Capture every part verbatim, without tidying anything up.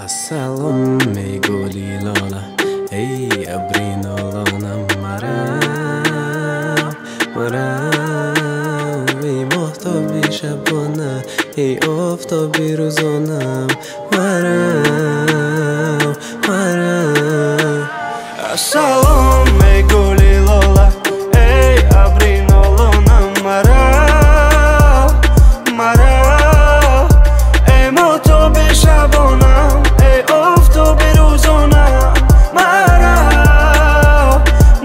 السلام ای گلی لاله ای ابری نالانم مرم مرم ای ماهتابی شبانه ای آفتابی روزانم مرم مرم السلام ای گلی لاله ای ابری نالانم مرم مرم ای ماهتابی شبانم ای آفتابی روزانم مرم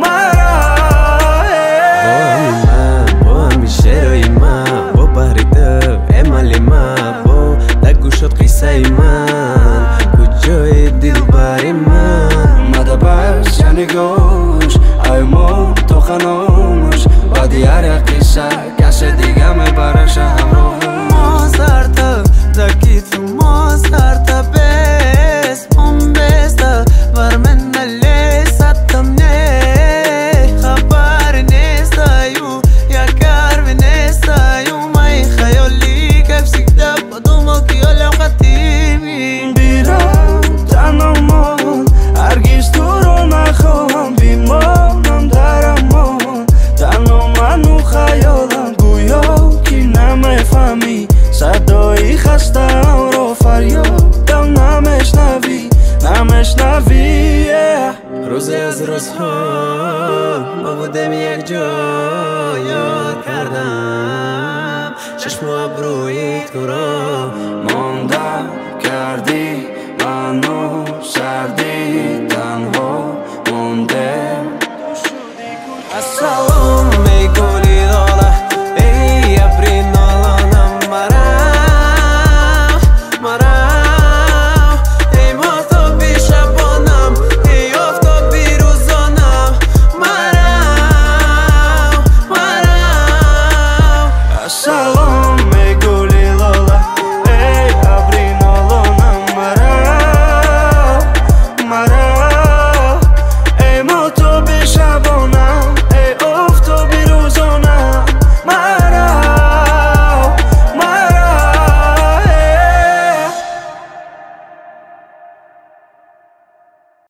مرم با همیشه روی من با بریده امالی من با نگوشت قیصه من کجای دل بری من مده بس یعنی گوش ای ما تو خناموش با دیار قیصه کس دیگه میبرش همراه ما سرتا دکی تو ما سرتا بس هم بستا بر من نلی ستم نه خبر نیستا یو یا کار نیستا یو مای خیالی کف سکتا بدوم کیالم قدیمی بیرم تنمان هرگیز تو رو نخواهم بیمانم در امان تنها منو خیالم گویا کی نمیفهمی صدای خستم رو فریادم نمیشنوی نمیشنوی روزی از روزها ما بودم یک جا یاد کردم چشم و ابروی تو را ماندم کردی منو سرد